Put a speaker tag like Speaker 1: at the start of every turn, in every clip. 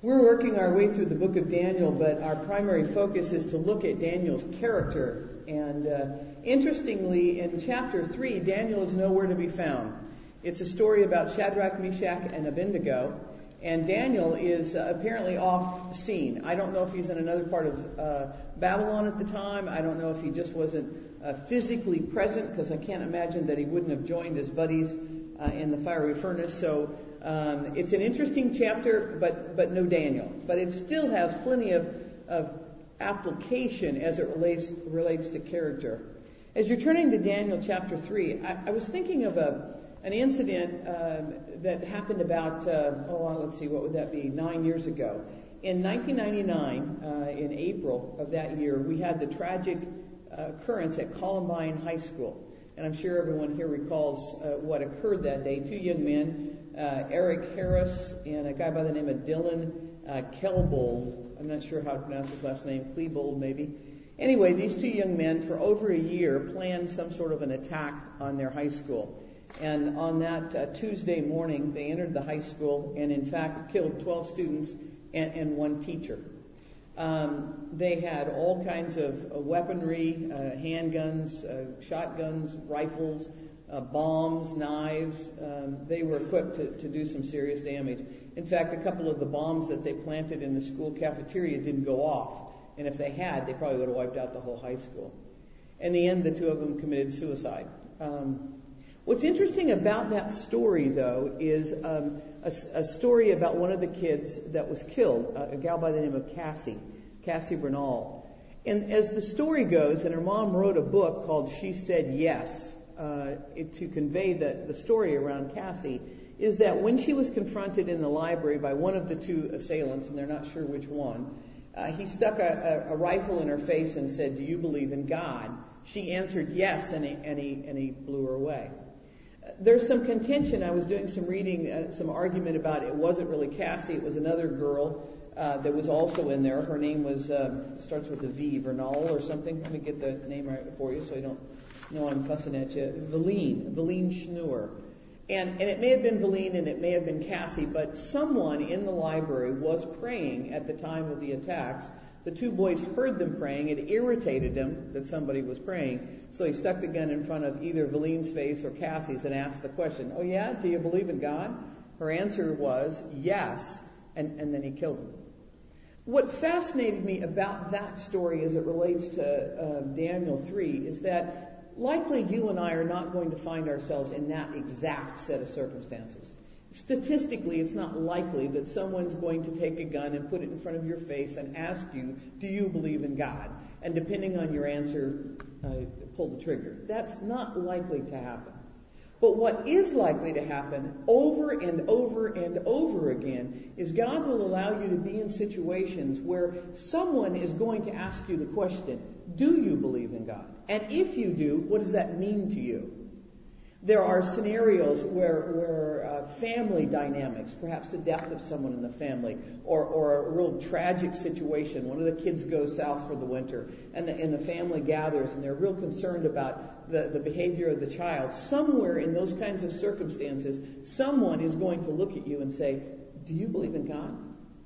Speaker 1: We're working our way through the book of Daniel, but our primary focus is to look at Daniel's character. And interestingly, in chapter 3, Daniel is nowhere to be found. It's a story about Shadrach, Meshach, and Abednego. And Daniel is apparently off scene. I don't know if he's in another part of Babylon at the time. I don't know if he just wasn't physically present, because I can't imagine that he wouldn't have joined his buddies in the fiery furnace. So it's an interesting chapter, but no Daniel. But it still has plenty of application as it relates to character. As you're turning to Daniel chapter 3, I was thinking of an incident that happened about, let's see, what would that be, 9 years ago. In 1999, in April of that year, we had the tragic occurrence at Columbine High School. And I'm sure everyone here recalls what occurred that day. Two young men, Eric Harris and a guy by the name of Dylan Klebold. I'm not sure how to pronounce his last name, Klebold maybe. Anyway, these two young men for over a year planned some sort of an attack on their high school. And on that Tuesday morning, they entered the high school and in fact killed 12 students and one teacher. They had all kinds of weaponry, handguns, shotguns, rifles, bombs, knives. They were equipped to do some serious damage. In fact, a couple of the bombs that they planted in the school cafeteria didn't go off. And if they had, they probably would have wiped out the whole high school. In the end, the two of them committed suicide. What's interesting about that story, though, is a story about one of the kids that was killed, a gal by the name of Cassie Bernal. And as the story goes, and her mom wrote a book called She Said Yes, to convey the story around Cassie, is that when she was confronted in the library by one of the two assailants, and they're not sure which one, he stuck a rifle in her face and said, "Do you believe in God?" She answered yes, and he blew her away. There's some contention. I was doing some reading, some argument about it wasn't really Cassie, it was another girl that was also in there. Her name was, starts with a V, Vernal or something. Let me get the name right for you so you don't know I'm fussing at you. Valine Schnur. And it may have been Valine and it may have been Cassie, but someone in the library was praying at the time of the attacks. The two boys heard them praying. It irritated him that somebody was praying. So he stuck the gun in front of either Valine's face or Cassie's and asked the question, "Oh yeah, do you believe in God?" Her answer was yes, and then he killed him. What fascinated me about that story as it relates to Daniel 3 is that likely you and I are not going to find ourselves in that exact set of circumstances. Statistically, it's not likely that someone's going to take a gun and put it in front of your face and ask you, "Do you believe in God?" And depending on your answer, pull the trigger. That's not likely to happen. But what is likely to happen over and over and over again is God will allow you to be in situations where someone is going to ask you the question, "Do you believe in God?" And if you do, what does that mean to you? There are scenarios where family dynamics, perhaps the death of someone in the family, or a real tragic situation. One of the kids goes south for the winter, and the family gathers, and they're real concerned about the behavior of the child. Somewhere in those kinds of circumstances, someone is going to look at you and say, "Do you believe in God?"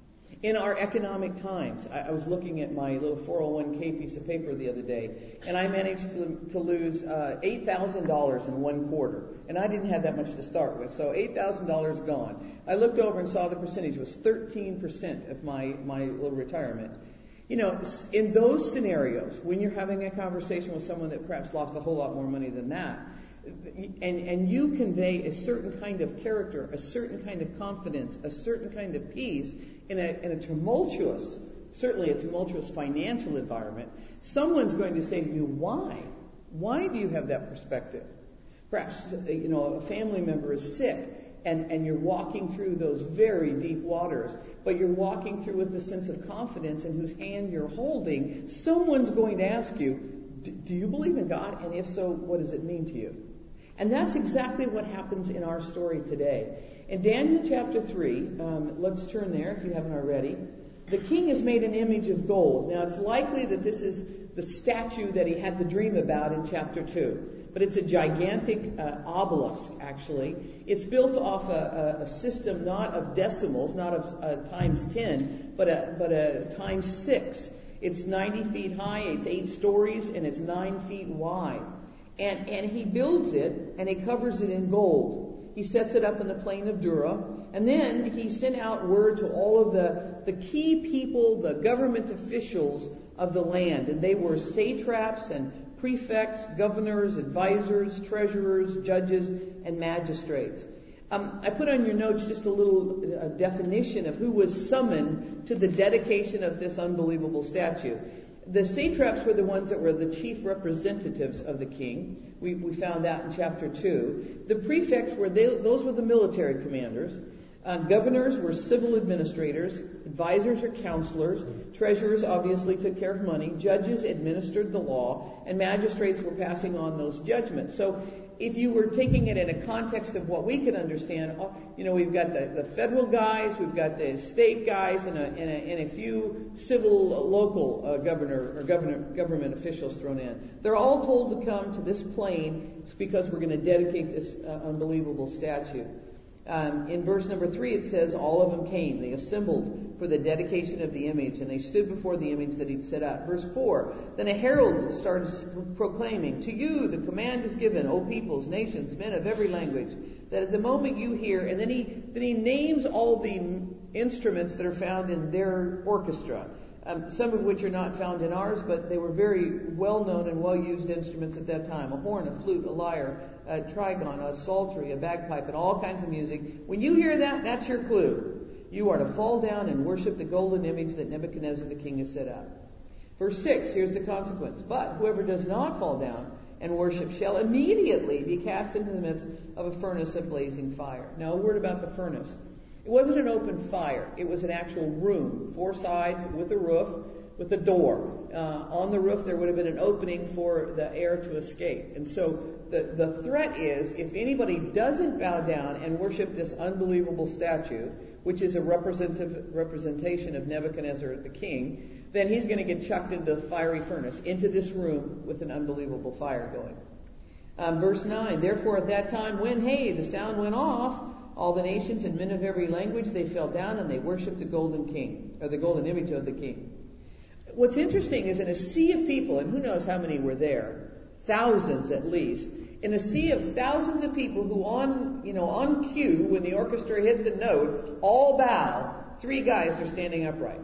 Speaker 1: In our economic times, I was looking at my little 401k piece of paper the other day, and I managed to lose $8,000 in one quarter. And I didn't have that much to start with, so $8,000 gone. I looked over and saw the percentage was 13% of my little retirement. You know, in those scenarios, when you're having a conversation with someone that perhaps lost a whole lot more money than that, and you convey a certain kind of character, a certain kind of confidence, a certain kind of peace in a tumultuous, certainly a tumultuous financial environment, someone's going to say to you, "Why? Why do you have that perspective?" Perhaps, a family member is sick and you're walking through those very deep waters, but you're walking through with a sense of confidence in whose hand you're holding. Someone's going to ask you, "Do you believe in God? And if so, what does it mean to you?" And that's exactly what happens in our story today. In Daniel chapter 3, let's turn there if you haven't already. The king has made an image of gold. Now, it's likely that this is the statue that he had the dream about in chapter 2. but it's a gigantic obelisk, actually. It's built off a system not of decimals, not of times 10, but a times 6. It's 90 feet high, it's 8 stories, and it's 9 feet wide. And he builds it, and he covers it in gold. He sets it up in the plain of Dura, and then he sent out word to all of the key people, the government officials of the land. And they were satraps and prefects, governors, advisors, treasurers, judges, and magistrates. I put on your notes just a little definition of who was summoned to the dedication of this unbelievable statue. The satraps were the ones that were the chief representatives of the king. We found that in chapter 2. The prefects those were the military commanders. Governors were civil administrators. Advisors or counselors. Treasurers obviously took care of money. Judges administered the law. And magistrates were passing on those judgments. So if you were taking it in a context of what we could understand, we've got the federal guys, we've got the state guys, and a few civil local government officials thrown in. They're all told to come to this plain. It's because we're going to dedicate this unbelievable statue. In verse number 3, it says, all of them came. They assembled for the dedication of the image, and they stood before the image that he'd set up. Verse 4, then a herald started proclaiming, to you the command is given, O peoples, nations, men of every language, that at the moment you hear, and then he names all the instruments that are found in their orchestra, some of which are not found in ours, but they were very well-known and well-used instruments at that time. A horn, a flute, a lyre, a trigon, a psaltery, a bagpipe, and all kinds of music. When you hear that, that's your clue. You are to fall down and worship the golden image that Nebuchadnezzar the king has set up. Verse 6, here's the consequence. But whoever does not fall down and worship shall immediately be cast into the midst of a furnace of blazing fire. Now, a word about the furnace. It wasn't an open fire. It was an actual room, 4 sides with a roof, with a door. On the roof, there would have been an opening for the air to escape. And so the threat is, if anybody doesn't bow down and worship this unbelievable statue, which is a representation of Nebuchadnezzar the king, then he's going to get chucked into the fiery furnace, into this room with an unbelievable fire going. Verse 9, therefore at that time when, the sound went off, all the nations and men of every language, they fell down and they worshipped the golden king, or the golden image of the king. What's interesting is in a sea of people, and who knows how many were there, thousands at least, in a sea of thousands of people who on cue, when the orchestra hit the note, all bow, 3 guys are standing upright.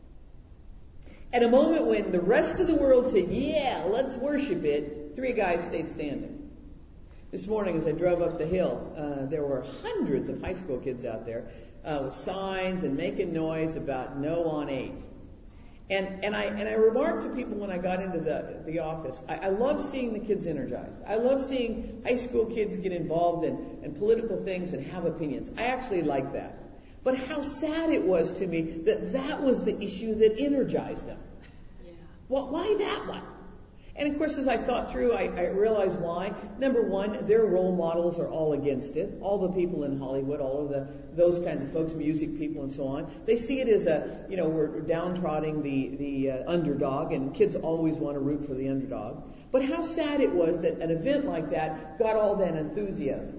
Speaker 1: At a moment when the rest of the world said, yeah, let's worship it, 3 guys stayed standing. This morning as I drove up the hill, there were hundreds of high school kids out there with signs and making noise about no on 8. And I remarked to people when I got into the office, I love seeing the kids energized. I love seeing high school kids get involved in political things and have opinions. I actually like that. But how sad it was to me that was the issue that energized them. Yeah. Well, why that one? And of course, as I thought through, I realized why. Number one, their role models are all against it. All the people in Hollywood, all of those kinds of folks, music people and so on, they see it as we're downtrodden the underdog, and kids always want to root for the underdog. But how sad it was that an event like that got all that enthusiasm.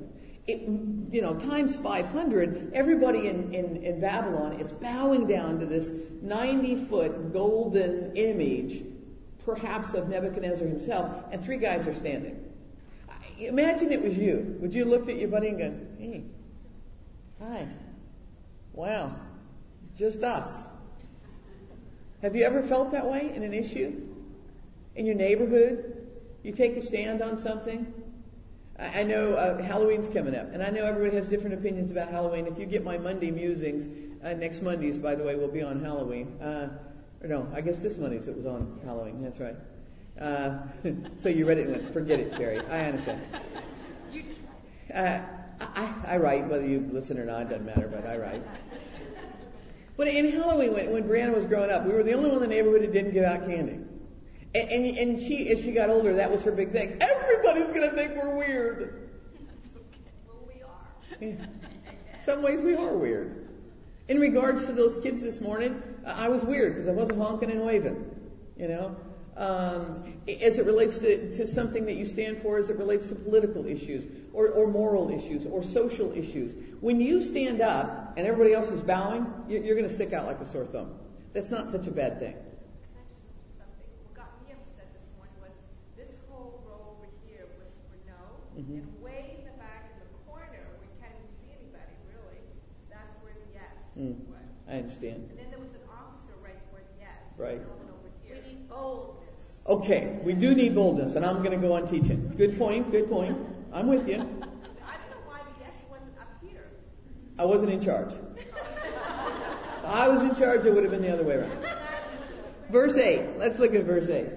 Speaker 1: Times 500, everybody in Babylon is bowing down to this 90-foot golden image, perhaps of Nebuchadnezzar himself, and 3 guys are standing. Imagine it was you. Would you look at your buddy and go, hey, hi, wow, just us? Have you ever felt that way in an issue? In your neighborhood? You take a stand on something? I know Halloween's coming up, and I know everybody has different opinions about Halloween. If you get my Monday musings, next Mondays, by the way, will be on Halloween. Or no, I guess this Monday's it was on Halloween. That's right. So you read it and went, forget it, Sherry. I understand.
Speaker 2: You just write.
Speaker 1: I write, whether you listen or not, doesn't matter, but I write. But in Halloween, when Brianna was growing up, we were the only one in the neighborhood who didn't give out candy. And she, as she got older, that was her big thing. Everybody's going to think we're weird.
Speaker 2: That's okay. Well, we are.
Speaker 1: Yeah. Some ways we are weird. In regards to those kids this morning, I was weird because I wasn't honking and waving. as it relates to something that you stand for, as it relates to political issues or moral issues or social issues. When you stand up and everybody else is bowing, you're going to stick out like a sore thumb. That's not such a bad thing.
Speaker 2: Can I just mention something? What got me upset this morning was this whole row over here was for no, and way in the back in the corner where you can't even see anybody, really, that's where the yes was.
Speaker 1: I understand.
Speaker 2: And then there was an officer right where the yes.
Speaker 1: Right.
Speaker 2: No one over here. We need boldness.
Speaker 1: Okay, we do need boldness, and I'm going to go on teaching. Good point, good point. I'm with you.
Speaker 2: I don't know why the yes wasn't up here.
Speaker 1: I wasn't in charge. If I was in charge, it would have been the other way around. Verse 8. Let's look at verse 8.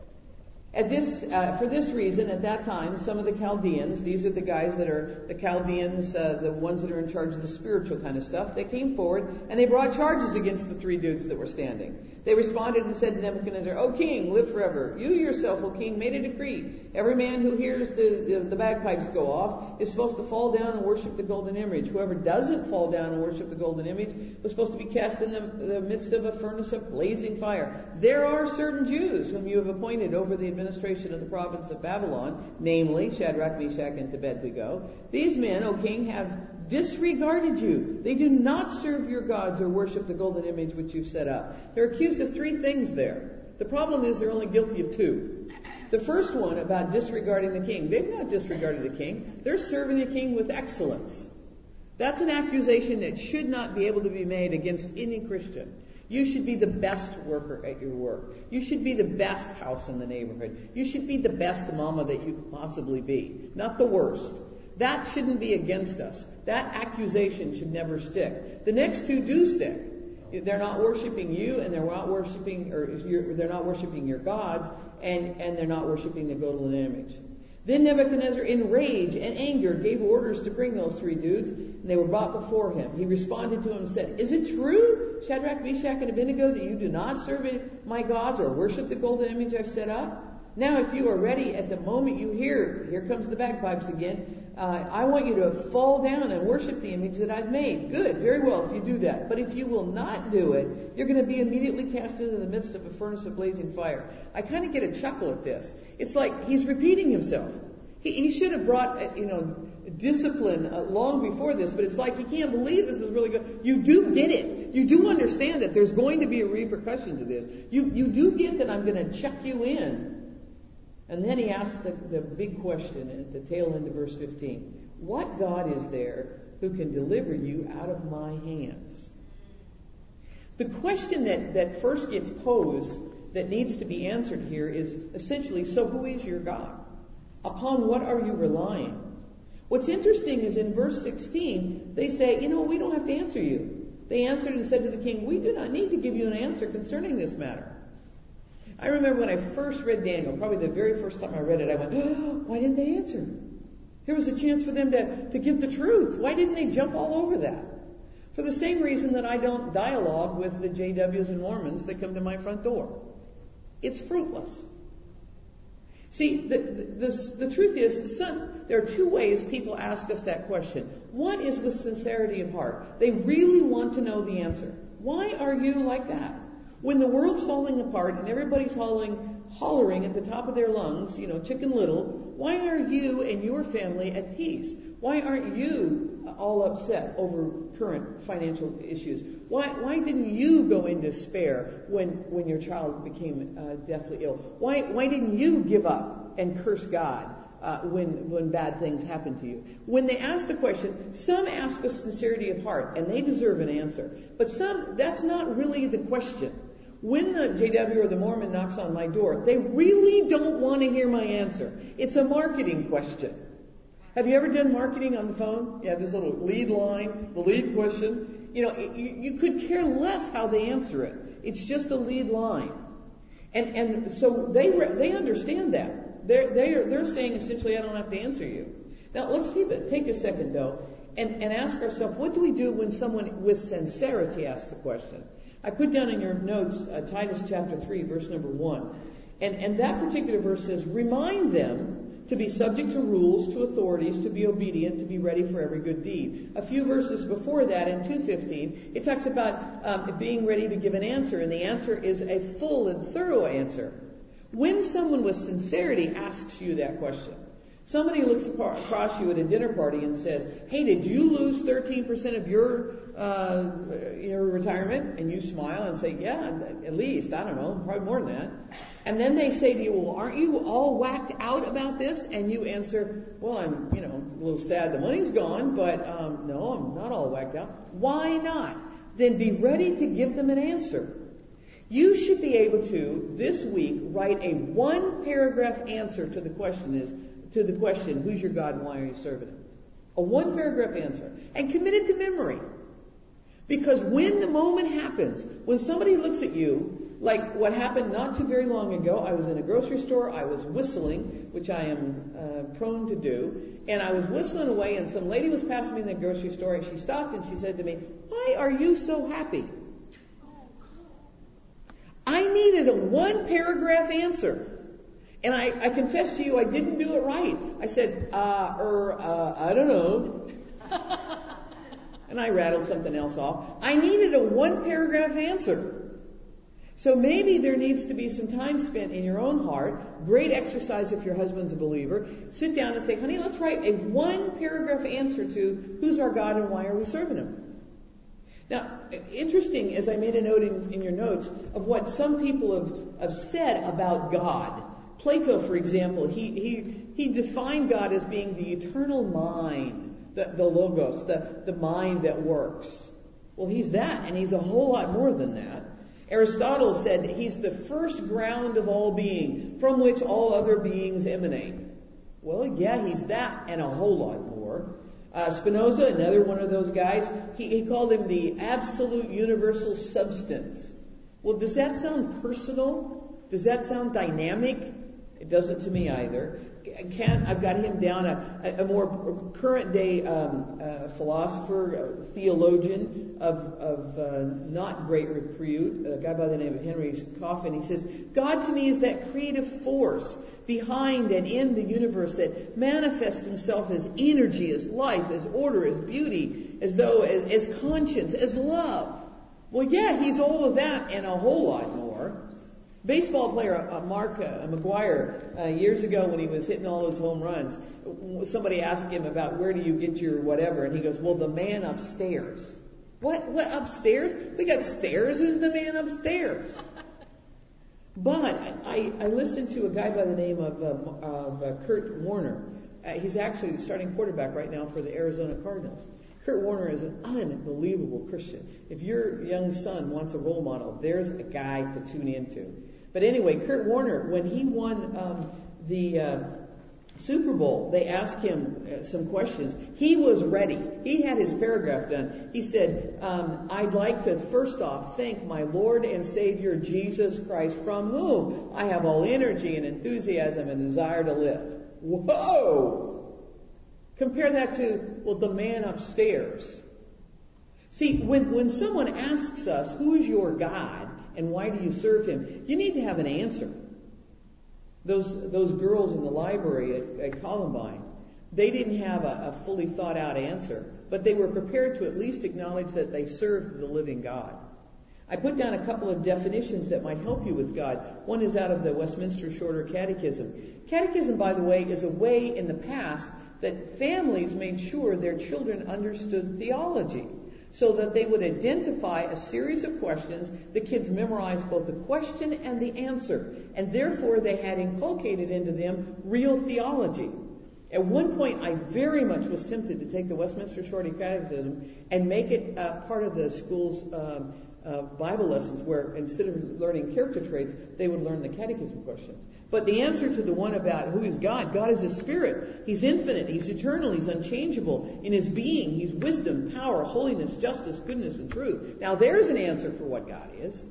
Speaker 1: For this reason, at that time, some of the Chaldeans, these are the guys that are the Chaldeans, the ones that are in charge of the spiritual kind of stuff, they came forward and they brought charges against the three dudes that were standing. They responded and said to Nebuchadnezzar, "O king, live forever. You yourself, O king, made a decree. Every man who hears the bagpipes go off is supposed to fall down and worship the golden image. Whoever doesn't fall down and worship the golden image was supposed to be cast in the midst of a furnace of blazing fire. There are certain Jews whom you have appointed over the administration of the province of Babylon, namely Shadrach, Meshach, and Abednego. These men, O king, have disregarded you. They do not serve your gods or worship the golden image which you've set up." They're accused of three things there. The problem is they're only guilty of two. The first one about disregarding the king. They've not disregarded the king. They're serving the king with excellence. That's an accusation that should not be able to be made against any Christian. You should be the best worker at your work. You should be the best house in the neighborhood. You should be the best mama that you could possibly be, not the worst. That shouldn't be against us. That accusation should never stick. The next two do stick. They're not worshiping you, and they're not worshiping your gods, and they're not worshiping the golden image. Then Nebuchadnezzar, in rage and anger, gave orders to bring those three dudes, and they were brought before him. He responded to him and said, "Is it true, Shadrach, Meshach, and Abednego, that you do not serve my gods or worship the golden image I've set up? Now, if you are ready at the moment you hear, here comes the bagpipes again, I want you to fall down and worship the image that I've made." Good, very well, if you do that. But if you will not do it, you're going to be immediately cast into the midst of a furnace of blazing fire. I kind of get a chuckle at this. It's like he's repeating himself. He should have brought, discipline long before this, but it's like he can't believe this is really good. You do get it. You do understand that there's going to be a repercussion to this. You do get that I'm going to check you in. And then he asks the big question at the tail end of verse 15. What God is there who can deliver you out of my hands? The question that first gets posed that needs to be answered here is essentially, so who is your God? Upon what are you relying? What's interesting is in verse 16, they say, we don't have to answer you. They answered and said to the king, we do not need to give you an answer concerning this matter. I remember when I first read Daniel, probably the very first time I read it, I went, oh, why didn't they answer? Here was a chance for them to give the truth. Why didn't they jump all over that? For the same reason that I don't dialogue with the JWs and Mormons that come to my front door. It's fruitless. See, the truth is, there are two ways people ask us that question. One is with sincerity of heart. They really want to know the answer. Why are you like that? When the world's falling apart and everybody's hollering at the top of their lungs, Chicken Little, why are you and your family at peace? Why aren't you all upset over current financial issues? Why didn't you go in despair when your child became deathly ill? Why didn't you give up and curse God when bad things happen to you? When they ask the question, some ask with sincerity of heart, and they deserve an answer. But some, that's not really the question. When the JW or the Mormon knocks on my door, they really don't want to hear my answer. It's a marketing question. Have you ever done marketing on the phone? Yeah, this little lead line, the lead question. You could care less how they answer it. It's just a lead line. And so they understand that. They're saying essentially, I don't have to answer you. Now let's take a second though and ask ourselves, what do we do when someone with sincerity asks the question? I put down in your notes Titus chapter 3, verse number 1. And that particular verse says, remind them to be subject to rules, to authorities, to be obedient, to be ready for every good deed. A few verses before that, in 2:15, it talks about being ready to give an answer, and the answer is a full and thorough answer. When someone with sincerity asks you that question, somebody looks across you at a dinner party and says, hey, did you lose 13% of your retirement? And you smile and say, yeah, at least, I don't know, probably more than that. And then they say to you, well, aren't you all whacked out about this? And you answer, well, I'm, a little sad the money's gone, but no, I'm not all whacked out. Why not? Then be ready to give them an answer. You should be able to, this week, write a one-paragraph answer to the question, who's your God and why are you serving him? A one-paragraph answer. And commit it to memory. Because when the moment happens, when somebody looks at you, like what happened not too very long ago, I was in a grocery store, I was whistling, which I am prone to do, and I was whistling away, and some lady was passing me in the grocery store, and she stopped and she said to me, why are you so happy? I needed a one-paragraph answer. And I confess to you, I didn't do it right. I said, I don't know. And I rattled something else off. I needed a one-paragraph answer. So maybe there needs to be some time spent in your own heart. Great exercise if your husband's a believer. Sit down and say, honey, let's write a one-paragraph answer to who's our God and why are we serving him? Now, interesting, as I made a note in your notes, of what some people have said about God. Plato, for example, he defined God as being the eternal mind, the logos, the mind that works. Well, he's that, and he's a whole lot more than that. Aristotle said that he's the first ground of all being, from which all other beings emanate. Well, yeah, he's that, and a whole lot more. Spinoza, another one of those guys, he called him the absolute universal substance. Well, does that sound personal? Does that sound dynamic? It doesn't to me either. I've got him down a more current day philosopher, theologian of not great repute, a guy by the name of Henry Coffin. He says, God to me is that creative force behind and in the universe that manifests himself as energy, as life, as order, as beauty, as conscience, as love. Well, yeah, he's all of that and a whole lot more. Baseball player Mark McGwire, years ago when he was hitting all those home runs, somebody asked him about where do you get your whatever, and he goes, well, the man upstairs. What upstairs? We got stairs. Who's the man upstairs? But I listened to a guy by the name of Kurt Warner. He's actually the starting quarterback right now for the Arizona Cardinals. Kurt Warner is an unbelievable Christian. If your young son wants a role model, there's a guy to tune into. But anyway, Kurt Warner, when he won the Super Bowl, they asked him some questions. He was ready. He had his paragraph done. He said, I'd like to first off thank my Lord and Savior Jesus Christ, from whom I have all energy and enthusiasm and desire to live. Whoa! Compare that to, well, the man upstairs. See, when someone asks us, who is your God and why do you serve him, you need to have an answer. Those girls in the library at Columbine, they didn't have a fully thought out answer, but they were prepared to at least acknowledge that they served the living God. I put down a couple of definitions that might help you with God. One is out of the Westminster Shorter Catechism. Catechism, by the way, is a way in the past that families made sure their children understood theology, so that they would identify a series of questions. The kids memorized both the question and the answer, and therefore they had inculcated into them real theology. At one point, I very much was tempted to take the Westminster Shorter Catechism and make it part of the school's Bible lessons, where instead of learning character traits, they would learn the catechism questions. But the answer to the one about who is God, God is a spirit. He's infinite. He's eternal. He's unchangeable in his being. He's wisdom, power, holiness, justice, goodness, and truth. Now there's an answer for what God is.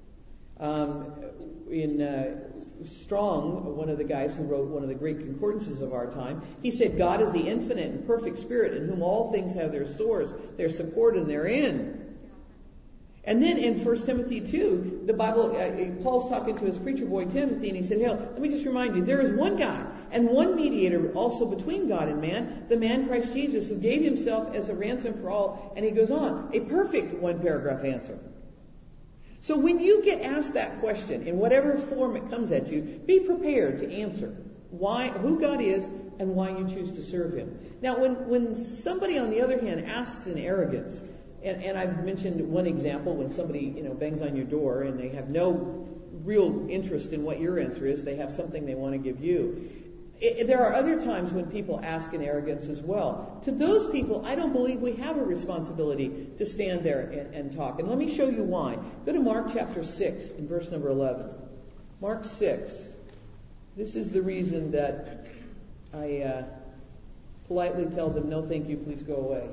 Speaker 1: In Strong, one of the guys who wrote one of the great concordances of our time, he said God is the infinite and perfect spirit in whom all things have their source, their support, and their end. And then in 1 Timothy 2, the Bible, Paul's talking to his preacher boy Timothy, and he said, hey, let me just remind you, there is one God and one mediator also between God and man, the man Christ Jesus, who gave himself as a ransom for all. And he goes on, a perfect one-paragraph answer. So when you get asked that question, in whatever form it comes at you, be prepared to answer who God is and why you choose to serve Him. Now, when somebody, on the other hand, asks in arrogance, and I've mentioned one example when somebody, bangs on your door and they have no real interest in what your answer is, they have something they want to give you. There are other times when people ask in arrogance as well. To those people, I don't believe we have a responsibility to stand there and talk. And let me show you why. Go to Mark chapter 6 and verse number 11. Mark 6. This is the reason that I politely tell them, no thank you, please go away.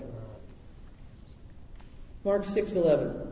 Speaker 1: Mark 6:11.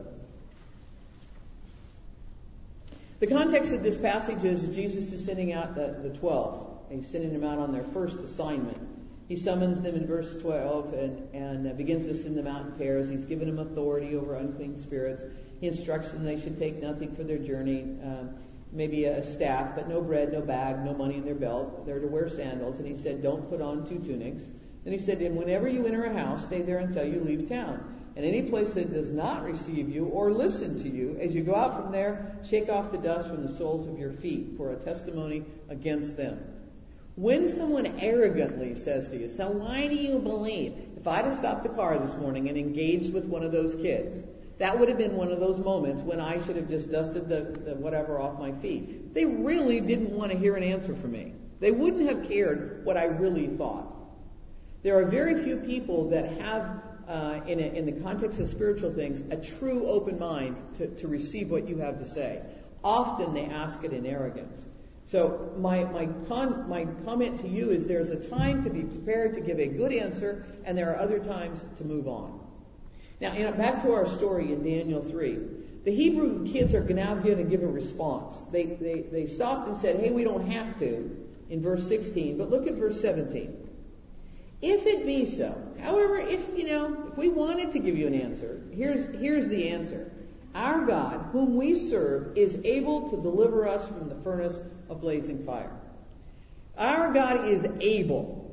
Speaker 1: The context of this passage is Jesus is sending out the 12. He's sending them out on their first assignment. He summons them in verse 12 and begins to send them out in pairs. He's given them authority over unclean spirits. He instructs them they should take nothing for their journey, maybe a staff, but no bread, no bag, no money in their belt. They're to wear sandals. And he said, don't put on 2 tunics. And he said to him, whenever you enter a house, stay there until you leave town. And any place that does not receive you or listen to you, as you go out from there, shake off the dust from the soles of your feet for a testimony against them. When someone arrogantly says to you, so why do you believe? If I'd have stopped the car this morning and engaged with one of those kids, that would have been one of those moments when I should have just dusted the whatever off my feet. They really didn't want to hear an answer from me. They wouldn't have cared what I really thought. There are very few people that have, in the context of spiritual things, a true open mind to receive what you have to say. Often they ask it in arrogance. So my comment to you is there's a time to be prepared to give a good answer, and there are other times to move on. Now, back to our story in Daniel 3. The Hebrew kids are now going to give a response. They stopped and said, hey, we don't have to, in verse 16, but look at verse 17. If it be so, however, if we wanted to give you an answer, here's the answer. Our God, whom we serve, is able to deliver us from the furnace of blazing fire. Our God is able.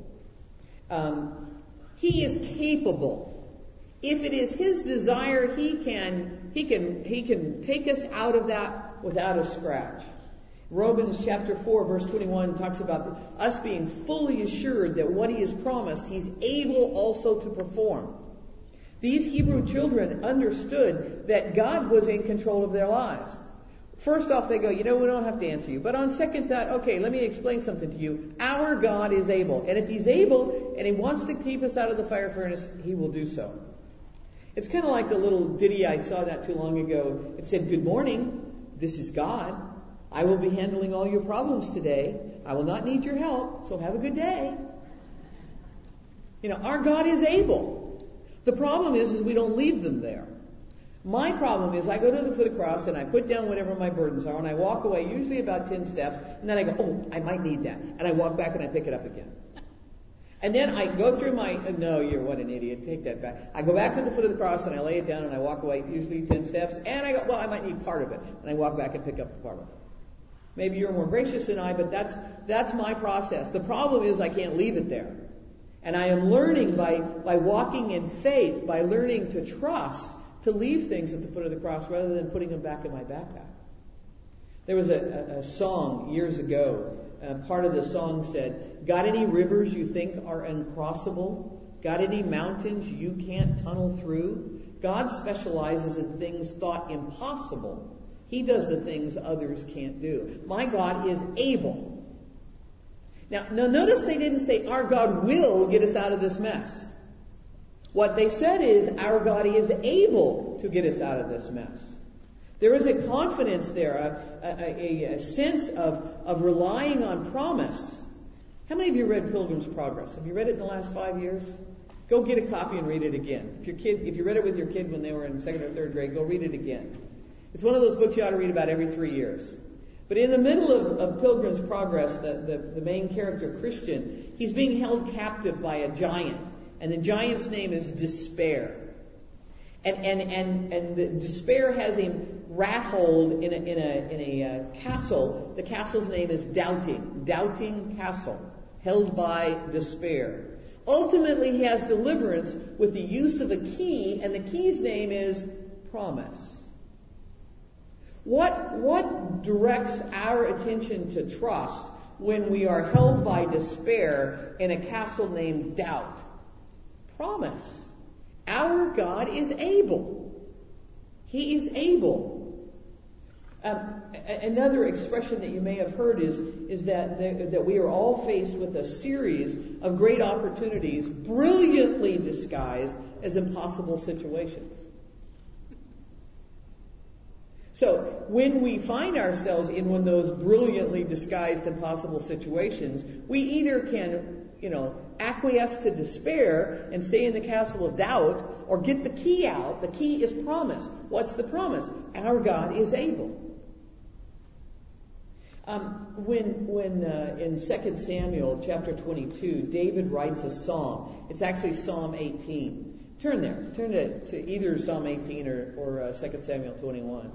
Speaker 1: He is capable. If it is His desire, He can take us out of that without a scratch. Romans chapter 4, verse 21 talks about us being fully assured that what He has promised, He's able also to perform. These Hebrew children understood that God was in control of their lives. First off, they go, we don't have to answer you. But on second thought, okay, let me explain something to you. Our God is able. And if He's able and He wants to keep us out of the fire furnace, He will do so. It's kind of like the little ditty I saw not too long ago. It said, good morning, this is God. I will be handling all your problems today. I will not need your help, so have a good day. Our God is able. The problem is we don't leave them there. My problem is I go to the foot of the cross and I put down whatever my burdens are and I walk away, usually about 10 steps, and then I go, oh, I might need that. And I walk back and I pick it up again. And then I go through no, you're what an idiot, take that back. I go back to the foot of the cross and I lay it down and I walk away, usually 10 steps, and I go, well, I might need part of it. And I walk back and pick up the part of it. Maybe you're more gracious than I, but that's my process. The problem is I can't leave it there. And I am learning by walking in faith, by learning to trust, to leave things at the foot of the cross rather than putting them back in my backpack. There was a song years ago. Part of the song said, got any rivers you think are uncrossable? Got any mountains you can't tunnel through? God specializes in things thought impossible. He does the things others can't do. My God is able. Now notice they didn't say, our God will get us out of this mess. What they said is, our God is able to get us out of this mess. There is a confidence there, a sense of relying on promise. How many of you read Pilgrim's Progress? Have you read it in the last 5 years? Go get a copy and read it again. If you read it with your kid when they were in 2nd or 3rd grade, go read it again. It's one of those books you ought to read about every 3 years. But in the middle of Pilgrim's Progress, the main character, Christian, he's being held captive by a giant. And the giant's name is Despair. And the Despair has him rat-holed in a castle. The castle's name is Doubting Castle, held by Despair. Ultimately, he has deliverance with the use of a key, and the key's name is Promise. What directs our attention to trust when we are held by despair in a castle named doubt? Promise. Our God is able. He is able. Another expression that you may have heard is that we are all faced with a series of great opportunities brilliantly disguised as impossible situations. So when we find ourselves in one of those brilliantly disguised impossible situations, we either can, acquiesce to despair and stay in the castle of doubt, or get the key out. The key is promise. What's the promise? Our God is able. When in 2 Samuel chapter 22, David writes a psalm. It's actually Psalm 18. Turn there. Turn to either Psalm 18 or 2 Samuel 21.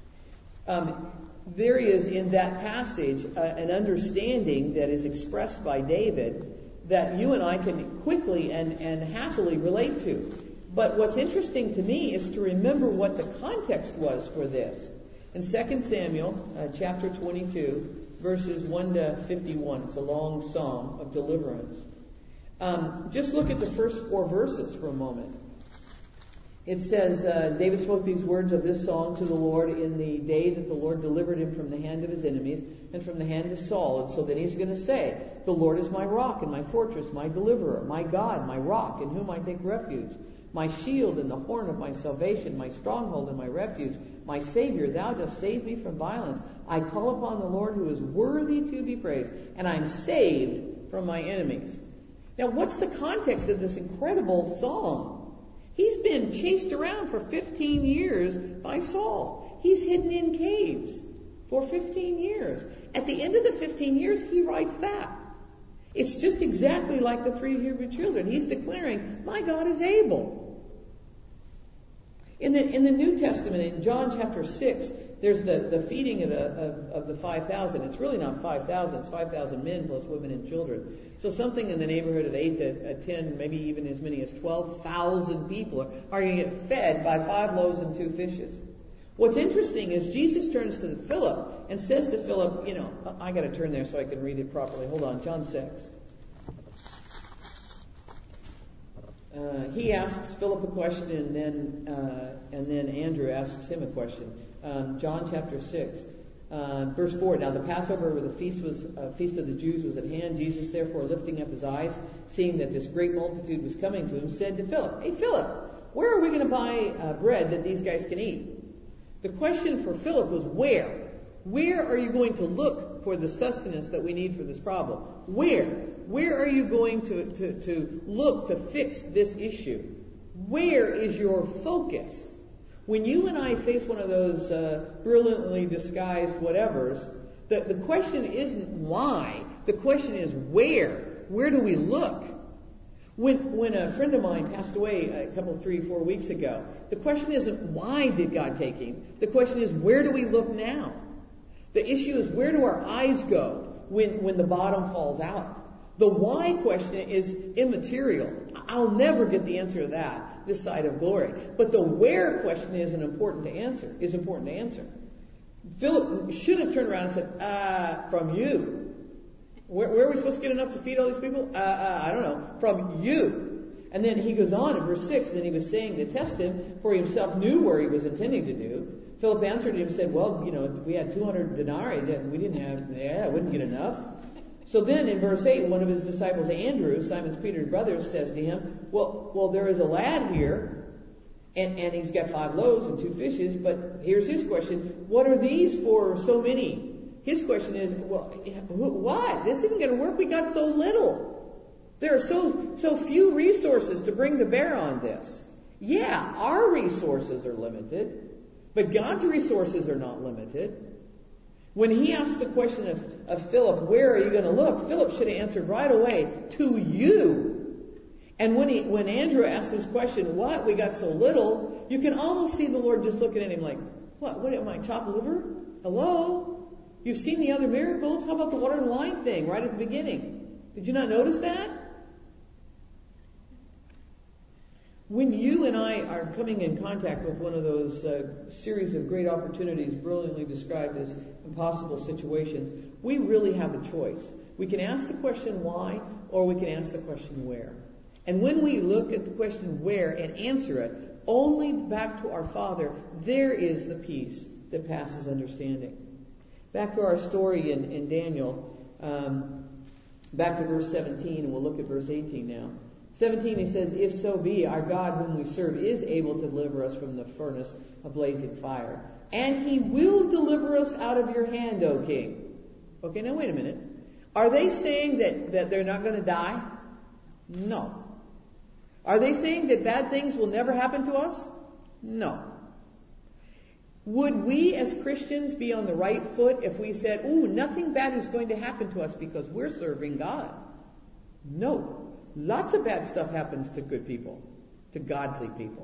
Speaker 1: There is in that passage an understanding that is expressed by David that you and I can quickly and happily relate to. But what's interesting to me is to remember what the context was for this. In 2 Samuel chapter 22, verses 1 to 51, it's a long psalm of deliverance. Just look at the first 4 verses for a moment. It says, David spoke these words of this song to the Lord in the day that the Lord delivered him from the hand of his enemies and from the hand of Saul. And so then he's going to say, the Lord is my rock and my fortress, my deliverer, my God, my rock, in whom I take refuge, my shield and the horn of my salvation, my stronghold and my refuge, my Savior, thou dost save me from violence. I call upon the Lord who is worthy to be praised, and I'm saved from my enemies. Now, what's the context of this incredible song? He's been chased around for 15 years by Saul. He's hidden in caves for 15 years. At the end of the 15 years, he writes that. It's just exactly like the 3 Hebrew children. He's declaring, my God is able. In the New Testament, in John chapter 6, there's the feeding of the 5,000. It's really not 5,000. It's 5,000 men plus women and children. So something in the neighborhood of 8 to 10, maybe even as many as 12,000 people are going to get fed by 5 loaves and 2 fishes. What's interesting is Jesus turns to Philip and says to Philip, I got to turn there so I can read it properly. Hold on, John 6. He asks Philip a question, and then Andrew asks him a question. John chapter 6, verse 4. Now the Passover, where the feast of the Jews, was at hand. Jesus, therefore, lifting up his eyes, seeing that this great multitude was coming to him, said to Philip, "Hey, Philip, where are we going to buy bread that these guys can eat?" The question for Philip was where. Where are you going to look for the sustenance that we need for this problem? Where? Where are you going to look to fix this issue? Where is your focus? When you and I face one of those brilliantly disguised whatevers, the question isn't why. The question is where. Where do we look? When a friend of mine passed away a couple, 3, 4 weeks ago, the question isn't why did God take him? The question is where do we look now? The issue is where do our eyes go when the bottom falls out? The why question is immaterial. I'll never get the answer to that this side of glory. But the where question is important to answer. Philip should have turned around and said, from you. Where are we supposed to get enough to feed all these people? I don't know. From you. And then he goes on in verse 6, and then he was saying to test him, for he himself knew where he was intending to do. Philip answered him and said, well, we had 200 denarii that we didn't have. Yeah, it wouldn't get enough. So then in verse 8, one of his disciples, Andrew, Simon Peter's brother, says to him, well, there is a lad here, and he's got 5 loaves and 2 fishes, but here's his question, what are these for so many? His question is, well, what? This isn't going to work. We got so little. There are so few resources to bring to bear on this. Yeah, our resources are limited, but God's resources are not limited. When he asked the question of Philip, where are you going to look? Philip should have answered right away, to you. And when Andrew asked this question, what? We got so little, you can almost see the Lord just looking at him like, what am I, chopped liver? Hello? You've seen the other miracles. How about the water and wine thing right at the beginning? Did you not notice that? When you and I are coming in contact with one of those series of great opportunities brilliantly described as impossible situations, we really have a choice. We can ask the question why, or we can ask the question where. And when we look at the question where and answer it, only back to our Father, there is the peace that passes understanding. Back to our story in Daniel, back to verse 17, and we'll look at verse 18 now. 17, he says, "If so be, our God whom we serve is able to deliver us from the furnace of blazing fire, and he will deliver us out of your hand, O king." Okay, now wait a minute. Are they saying that they're not going to die? No. Are they saying that bad things will never happen to us? No. Would we as Christians be on the right foot if we said, "Ooh, nothing bad is going to happen to us because we're serving God"? No. Lots of bad stuff happens to good people, to godly people.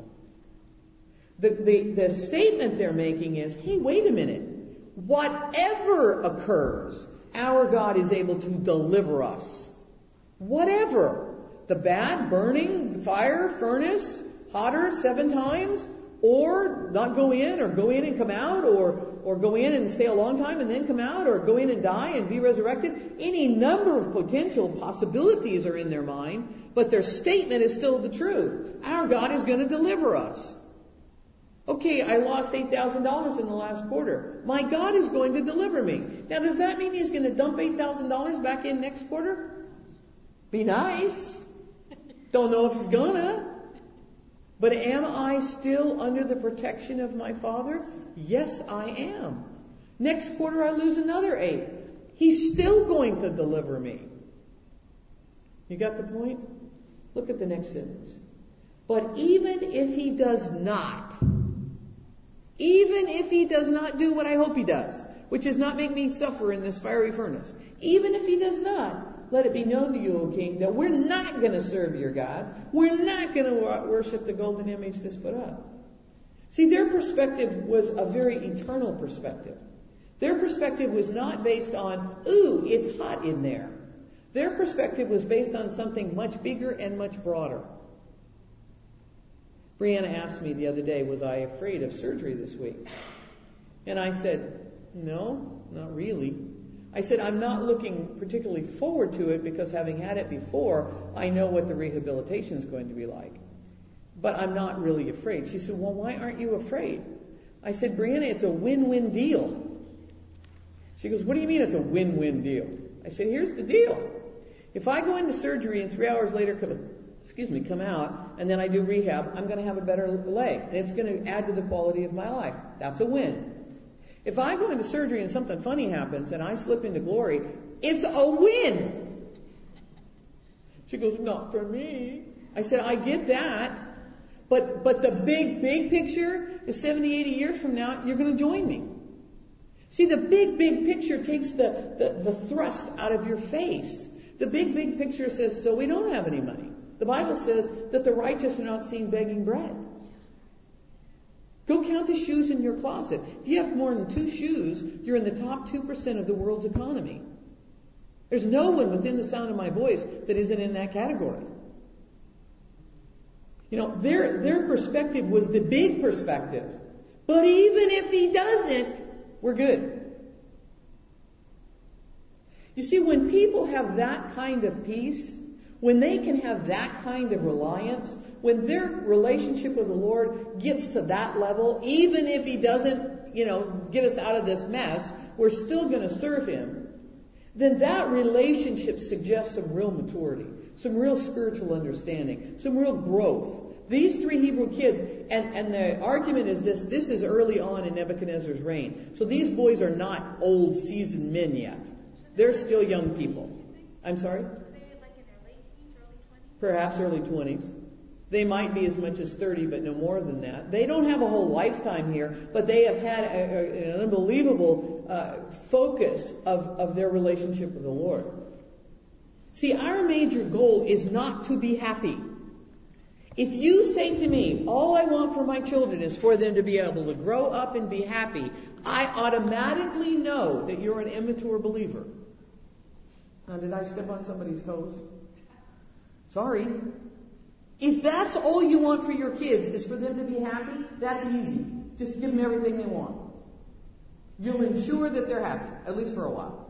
Speaker 1: The statement they're making is, hey, wait a minute. Whatever occurs, our God is able to deliver us. Whatever. The bad, burning, fire, furnace, hotter 7 times, or not go in, or go in and come out, or go in and stay a long time and then come out, or go in and die and be resurrected. Any number of potential possibilities are in their mind, but their statement is still the truth. Our God is going to deliver us. Okay, I lost $8,000 in the last quarter. My God is going to deliver me. Now, does that mean he's going to dump $8,000 back in next quarter? Be nice. Don't know if he's gonna. But am I still under the protection of my Father? Yes, I am. Next quarter I lose another 8. He's still going to deliver me. You got the point? Look at the next sentence. But even if he does not do what I hope he does, which is not make me suffer in this fiery furnace, even if he does not, let it be known to you, O king, that we're not going to serve your gods. We're not going to worship the golden image that's put up. See, their perspective was a very eternal perspective. Their perspective was not based on, ooh, it's hot in there. Their perspective was based on something much bigger and much broader. Brianna asked me the other day, was I afraid of surgery this week? And I said, no, not really. I said, I'm not looking particularly forward to it because having had it before, I know what the rehabilitation is going to be like. But I'm not really afraid. She said, well, why aren't you afraid? I said, Brianna, it's a win-win deal. She goes, what do you mean it's a win-win deal? I said, here's the deal. If I go into surgery and 3 hours later come out, and then I do rehab, I'm going to have a better leg. And it's going to add to the quality of my life. That's a win. If I go into surgery and something funny happens and I slip into glory, it's a win. She goes, not for me. I said, I get that. But the big picture is 70, 80 years from now, you're going to join me. See, the big picture takes the thrust out of your face. The big picture says, so we don't have any money. The Bible says that the righteous are not seen begging bread. Go count the shoes in your closet. If you have more than 2 shoes, you're in the top 2% of the world's economy. There's no one within the sound of my voice that isn't in that category. You know, their perspective was the big perspective. But even if he doesn't, we're good. You see, when people have that kind of peace, when they can have that kind of reliance, when their relationship with the Lord gets to that level, even if he doesn't, get us out of this mess, we're still going to serve him, then that relationship suggests some real maturity, some real spiritual understanding, some real growth. These 3 Hebrew kids, and the argument is this is early on in Nebuchadnezzar's reign. So these boys are not old, seasoned men yet. They're still young people. I'm sorry?
Speaker 2: Are they like in their late teens, early 20s?
Speaker 1: Perhaps early 20s. They might be as much as 30, but no more than that. They don't have a whole lifetime here, but they have had an unbelievable focus of their relationship with the Lord. See, our major goal is not to be happy. If you say to me, all I want for my children is for them to be able to grow up and be happy, I automatically know that you're an immature believer. Now, did I step on somebody's toes? Sorry. If that's all you want for your kids is for them to be happy, that's easy. Just give them everything they want. You'll ensure that they're happy, at least for a while.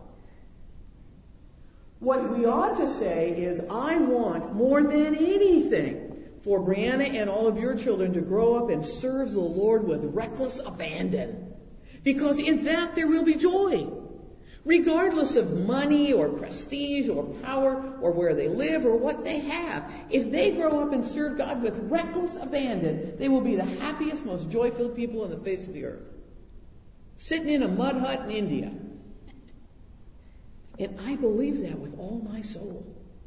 Speaker 1: What we ought to say is, I want more than anything for Brianna and all of your children to grow up and serve the Lord with reckless abandon. Because in that there will be joy. Regardless of money or prestige or power or where they live or what they have, if they grow up and serve God with reckless abandon, they will be the happiest, most joy-filled people on the face of the earth. Sitting in a mud hut in India. And I believe that with all my soul.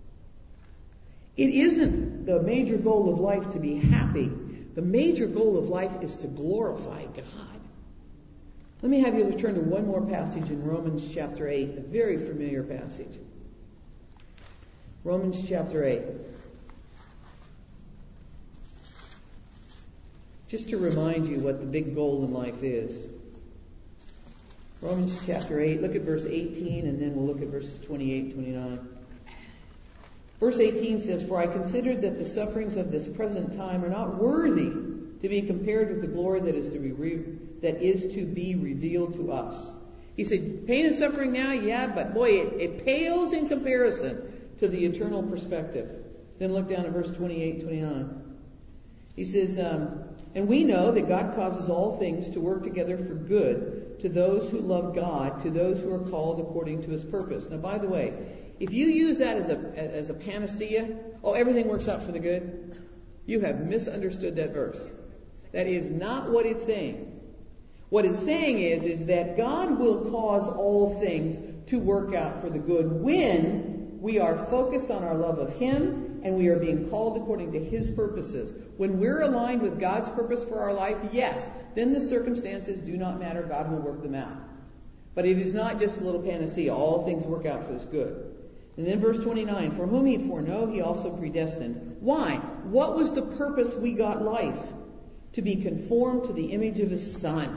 Speaker 1: It isn't the major goal of life to be happy. The major goal of life is to glorify God. Let me have you turn to one more passage in Romans chapter 8, a very familiar passage. Romans chapter 8. Just to remind you what the big goal in life is. Romans chapter 8, look at verse 18, and then we'll look at verses 28 and 29. Verse 18 says, "For I considered that the sufferings of this present time are not worthy to be compared with the glory that is to be revealed to us." He said, pain and suffering now, yeah, but boy, it pales in comparison to the eternal perspective. Then look down at verse 28, 29. He says, "And we know that God causes all things to work together for good to those who love God, to those who are called according to His purpose." Now, by the way, if you use that as a panacea, everything works out for the good, you have misunderstood that verse. That is not what it's saying. What it's saying is that God will cause all things to work out for the good when we are focused on our love of Him and we are being called according to His purposes. When we're aligned with God's purpose for our life, yes, then the circumstances do not matter. God will work them out. But it is not just a little panacea. All things work out for His good. And then verse 29, "For whom He foreknow, He also predestined." Why? What was the purpose we got life? To be conformed to the image of His Son.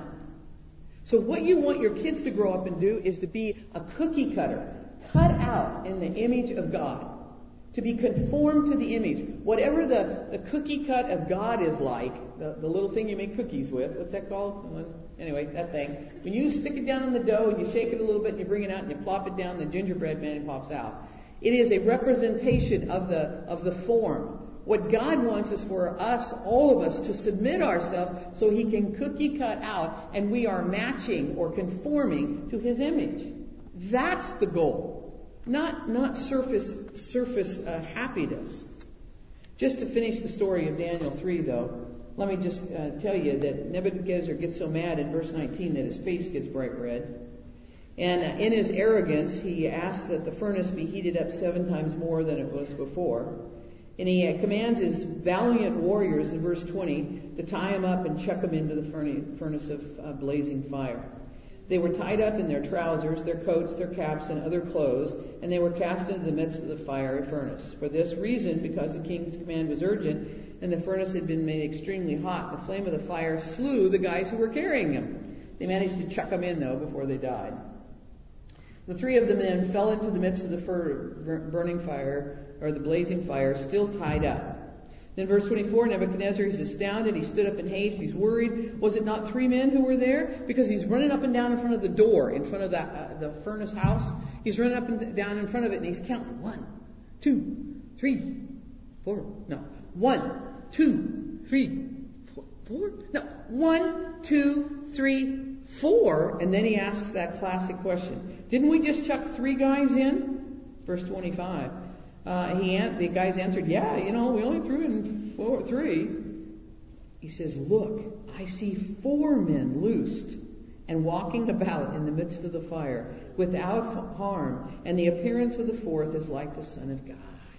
Speaker 1: So what you want your kids to grow up and do is to be a cookie cutter, cut out in the image of God. To be conformed to the image. Whatever the cookie cut of God is like, the little thing you make cookies with, what's that called? Anyway, that thing. When you stick it down in the dough and you shake it a little bit and you bring it out and you plop it down, the gingerbread man pops out. It is a representation of the form. What God wants is for us, all of us, to submit ourselves so He can cookie cut out and we are matching or conforming to His image. That's the goal. Not surface happiness. Just to finish the story of Daniel 3, though, let me just tell you that Nebuchadnezzar gets so mad in verse 19 that his face gets bright red. And in his arrogance, he asks that the furnace be heated up 7 times more than it was before. And he commands his valiant warriors in verse 20 to tie him up and chuck him into the furnace of blazing fire. They were tied up in their trousers, their coats, their caps, and other clothes, and they were cast into the midst of the fiery furnace. For this reason, because the king's command was urgent, and the furnace had been made extremely hot, the flame of the fire slew the guys who were carrying him. They managed to chuck them in, though, before they died. The 3 of the men fell into the midst of the burning fire, or the blazing fire, still tied up. Then verse 24, Nebuchadnezzar is astounded. He stood up in haste. He's worried. Was it not 3 men who were there? Because he's running up and down in front of the door, in front of the furnace house. He's running up and down in front of it, and he's counting. 1, 2, 3, 4. No. 1, 2, 3, 4. No. 1, 2, 3, 4. And then he asks that classic question. Didn't we just chuck 3 guys in? Verse 25. The guys answered, yeah, we only threw in 3. He says, look, I see 4 men loosed and walking about in the midst of the fire without harm, and the appearance of the 4th is like the Son of God.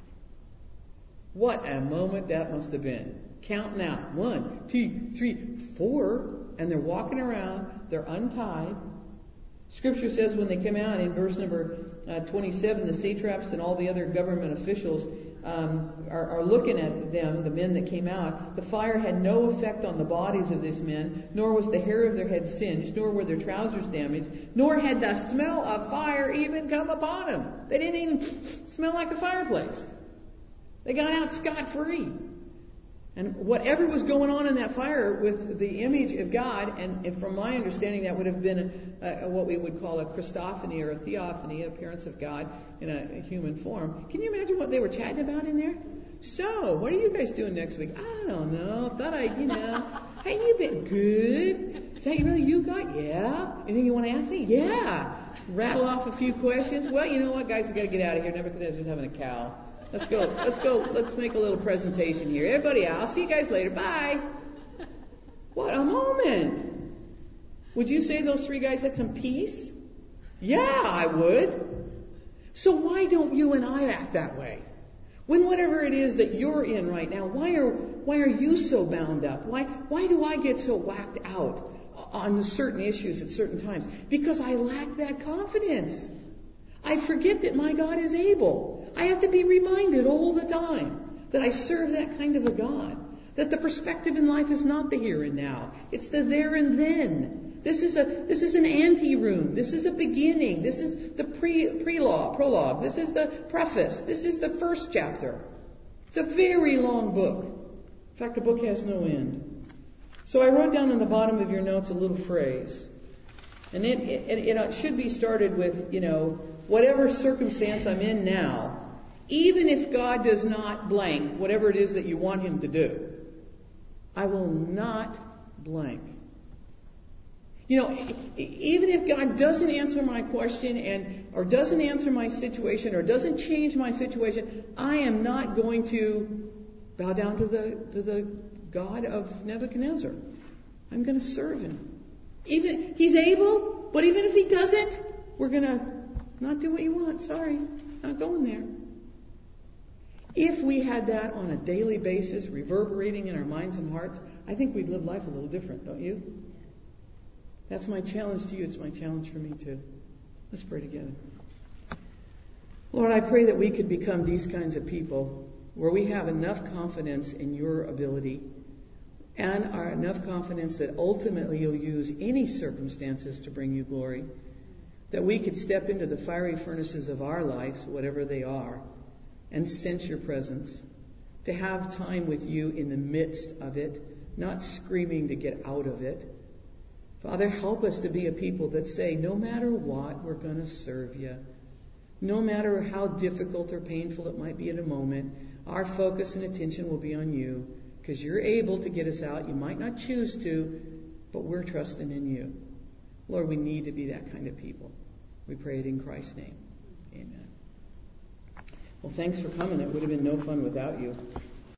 Speaker 1: What a moment that must have been. Counting out 1, 2, 3, 4, and they're walking around, they're untied. Scripture says when they come out in verse number 27, the satraps and all the other government officials are looking at them, the men that came out. The fire had no effect on the bodies of these men, nor was the hair of their head singed, nor were their trousers damaged, nor had the smell of fire even come upon them. They didn't even smell like a fireplace. They got out scot-free. And whatever was going on in that fire with the image of God, and from my understanding that would have been what we would call a Christophany or a theophany, an appearance of God in a human form. Can you imagine what they were chatting about in there? So, what are you guys doing next week? I don't know. Thought I'd, hey, you been good? Is that really you, God? Yeah. Anything you want to ask me? Yeah. Rattle off a few questions. Well, you know what, guys? We got to get out of here. Nebuchadnezzar's having a cow. Let's go. Let's make a little presentation here. Everybody out. I'll see you guys later. Bye. What a moment. Would you say those three guys had some peace? Yeah, I would. So why don't you and I act that way? When whatever it is that you're in right now, why are you so bound up? Why do I get so whacked out on certain issues at certain times? Because I lack that confidence. I forget that my God is able. I have to be reminded all the time that I serve that kind of a God. That the perspective in life is not the here and now. It's the there and then. This is an ante-room. This is a beginning. This is the prologue. This is the preface. This is the first chapter. It's a very long book. In fact, the book has no end. So I wrote down on the bottom of your notes a little phrase. And it should be started with, whatever circumstance I'm in now, even if God does not blank whatever it is that you want him to do, I will not blank. Even if God doesn't answer my question or doesn't answer my situation or doesn't change my situation, I am not going to bow down to the God of Nebuchadnezzar. I'm going to serve him. Even he's able, but even if he doesn't, we're going to not do what you want. Sorry, not going there. If we had that on a daily basis, reverberating in our minds and hearts, I think we'd live life a little different, don't you? That's my challenge to you. It's my challenge for me too. Let's pray together. Lord, I pray that we could become these kinds of people where we have enough confidence in your ability and are enough confidence that ultimately you'll use any circumstances to bring you glory, that we could step into the fiery furnaces of our life, whatever they are, and sense your presence, to have time with you in the midst of it, not screaming to get out of it. Father, help us to be a people that say, no matter what, we're going to serve you. No matter how difficult or painful it might be at a moment, our focus and attention will be on you, because you're able to get us out. You might not choose to, but we're trusting in you. Lord, we need to be that kind of people. We pray it in Christ's name. Amen. Well, thanks for coming. It would have been no fun without you.